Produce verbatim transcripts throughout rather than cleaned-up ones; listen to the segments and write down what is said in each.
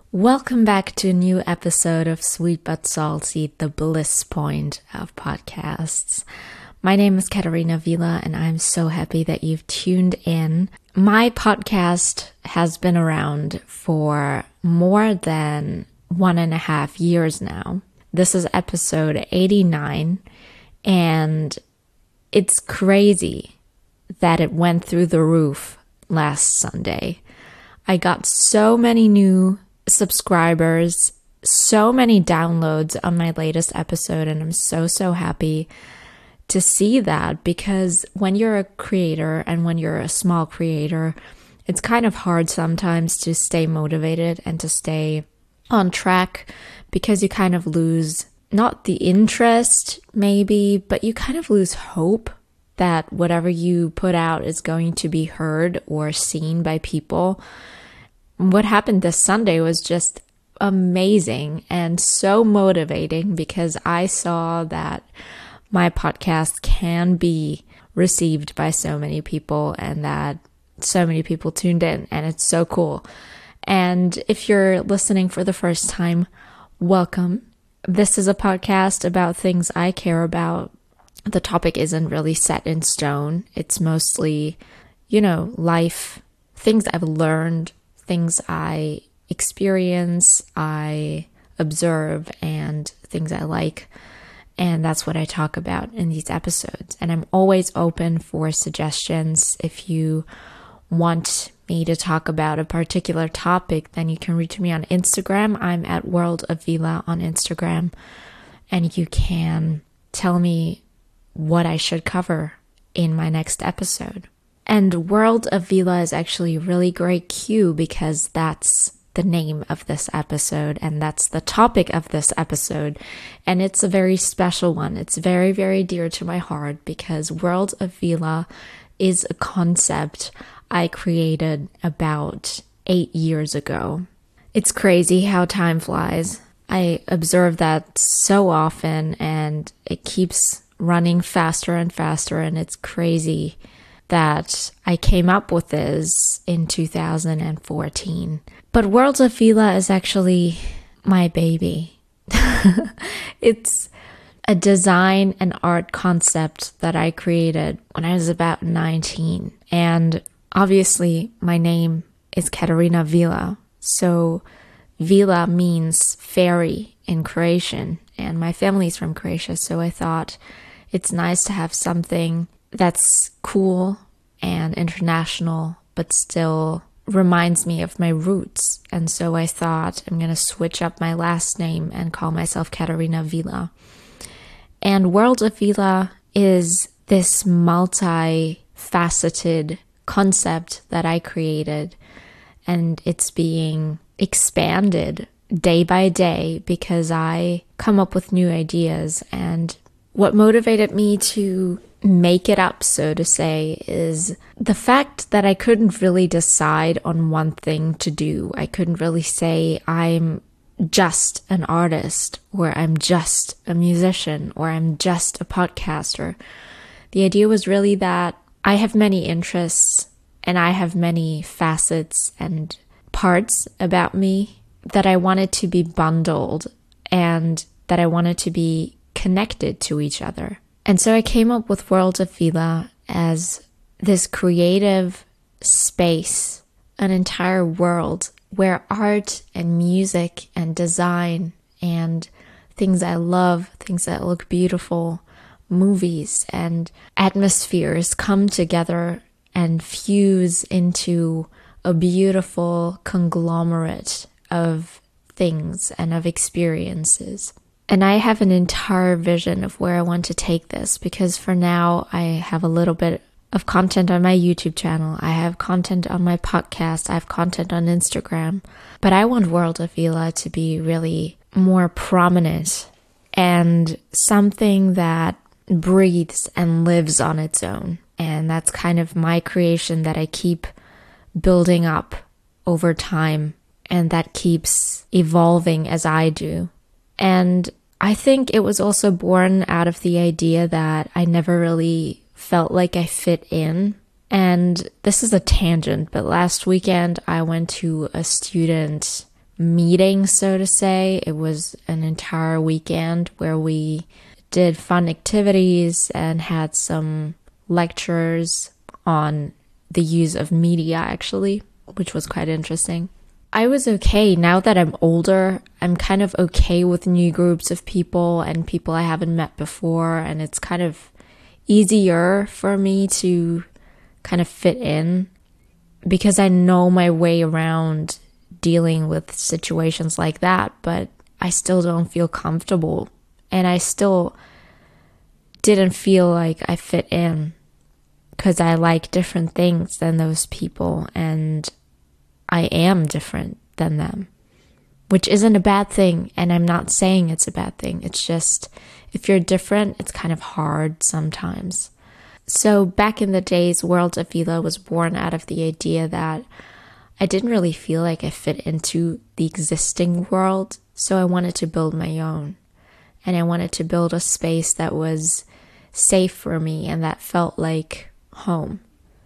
Welcome back to a new episode of Sweet But Salty, the bliss point of podcasts. My name is Katarina Vila, and I'm so happy that you've tuned in. My podcast has been around for more than one and a half years now. This is episode eighty-nine, and it's crazy that it went through the roof last Sunday. I got so many new subscribers, so many downloads on my latest episode, and I'm so, so happy to see that, because when you're a creator and when you're a small creator, it's kind of hard sometimes to stay motivated and to stay on track, because you kind of lose not the interest maybe, but you kind of lose hope that whatever you put out is going to be heard or seen by people. What happened this Sunday was just amazing and so motivating, because I saw that my podcast can be received by so many people and that so many people tuned in, and it's so cool. And if you're listening for the first time, welcome. This is a podcast about things I care about. The topic isn't really set in stone. It's mostly, you know, life, things I've learned, things I experience, I observe, and things I like. And that's what I talk about in these episodes. And I'm always open for suggestions. If you want me to talk about a particular topic, then you can reach me on Instagram. I'm at World of Vila on Instagram. And you can tell me what I should cover in my next episode. And World of Vila is actually a really great cue, because that's the name of this episode and that's the topic of this episode. And it's a very special one. It's very, very dear to my heart, because World of Vila is a concept I created about eight years ago. It's crazy how time flies. I observe that so often, and it keeps running faster and faster, and it's crazy that I came up with this in two thousand fourteen. But World of Vila is actually my baby. It's a design and art concept that I created when I was about nineteen. And obviously my name is Katarina Vila. So Vila means fairy in Croatian, and my family's from Croatia. So I thought it's nice to have something that's cool and international, but still reminds me of my roots. And so I thought I'm going to switch up my last name and call myself Katarina Vila. And World of Vila is this multi-faceted concept that I created, and it's being expanded day by day because I come up with new ideas. And what motivated me to make it up, so to say, is the fact that I couldn't really decide on one thing to do. I couldn't really say I'm just an artist, or I'm just a musician, or I'm just a podcaster. The idea was really that I have many interests and I have many facets and parts about me that I wanted to be bundled and that I wanted to be connected to each other. And so I came up with World of Vila as this creative space, an entire world where art and music and design and things I love, things that look beautiful, movies and atmospheres come together and fuse into a beautiful conglomerate of things and of experiences. And I have an entire vision of where I want to take this, because for now I have a little bit of content on my YouTube channel. I have content on my podcast. I have content on Instagram. But I want World of Vila to be really more prominent and something that breathes and lives on its own. And that's kind of my creation that I keep building up over time, and that keeps evolving as I do. And I think it was also born out of the idea that I never really felt like I fit in. And this is a tangent, but last weekend I went to a student meeting, so to say. It was an entire weekend where we did fun activities and had some lectures on the use of media, actually, which was quite interesting. I was okay. Now that I'm older, I'm kind of okay with new groups of people and people I haven't met before, and it's kind of easier for me to kind of fit in because I know my way around dealing with situations like that, but I still don't feel comfortable, and I still didn't feel like I fit in because I like different things than those people, and I am different than them, which isn't a bad thing, and I'm not saying it's a bad thing. It's just, if you're different, it's kind of hard sometimes. So back in the days, World of Vila was born out of the idea that I didn't really feel like I fit into the existing world, so I wanted to build my own. And I wanted to build a space that was safe for me and that felt like home.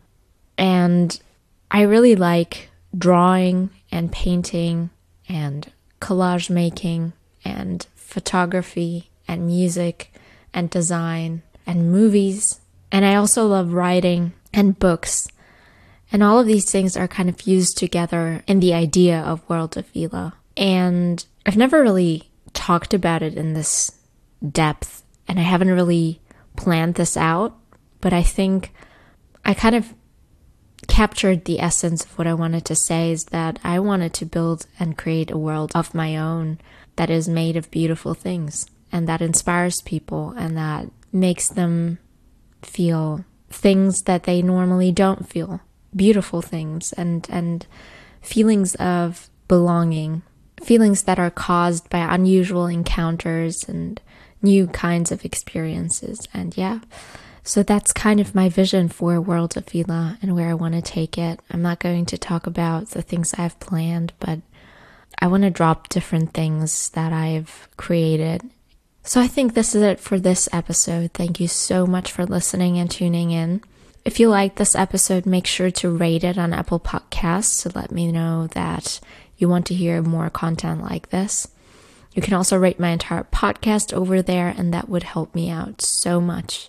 And I really like drawing and painting and collage making and photography and music and design and movies. And I also love writing and books. And all of these things are kind of fused together in the idea of World of Vila. And I've never really talked about it in this depth, and I haven't really planned this out, but I think I kind of captured the essence of what I wanted to say, is that I wanted to build and create a world of my own that is made of beautiful things and that inspires people and that makes them feel things that they normally don't feel, beautiful things and and feelings of belonging, feelings that are caused by unusual encounters and new kinds of experiences. And yeah, so that's kind of my vision for World of Vila and where I want to take it. I'm not going to talk about the things I've planned, but I want to drop different things that I've created. So I think this is it for this episode. Thank you so much for listening and tuning in. If you like this episode, make sure to rate it on Apple Podcasts to let me know that you want to hear more content like this. You can also rate my entire podcast over there, and that would help me out so much.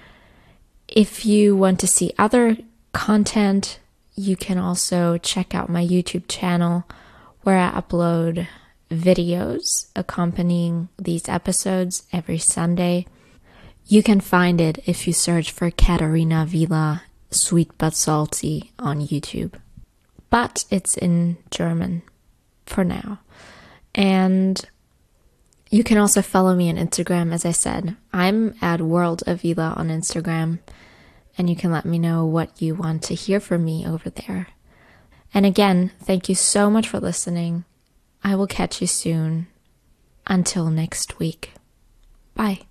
If you want to see other content, you can also check out my YouTube channel where I upload videos accompanying these episodes every Sunday. You can find it if you search for Katharina Vila Sweet But Salty on YouTube. But it's in German for now. And you can also follow me on Instagram, as I said. I'm at World of Vila on Instagram, and you can let me know what you want to hear from me over there. And again, thank you so much for listening. I will catch you soon. Until next week. Bye.